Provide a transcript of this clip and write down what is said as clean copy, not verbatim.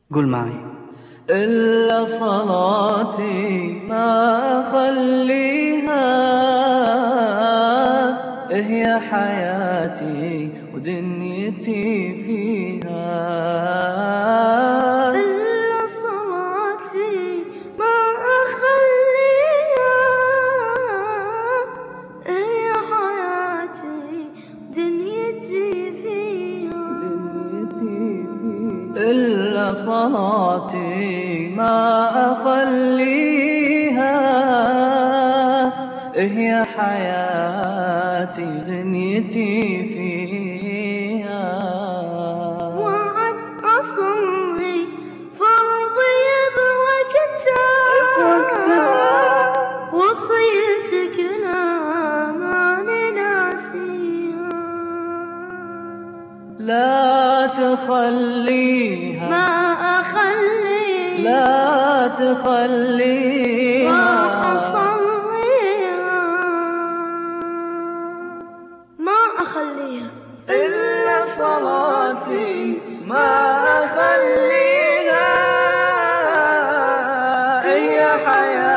قول معي. إلا صلاتي ما أخليها، هي حياتي ودنيتي فيها. إلا صلاتي ما أخليها، هي حياتي ودنيتي فيها. إلا صلاتي ما أخليها، هي حياتي ودنيتي فيها. وعد أصلي فرضي بوقتها، وصيتك لا ماني ناسيها. لا تخليها، ما أخليها، لا تخليها، ما أصليها، ما أخليها. إلا صلاتي ما أخليها، هي حياتي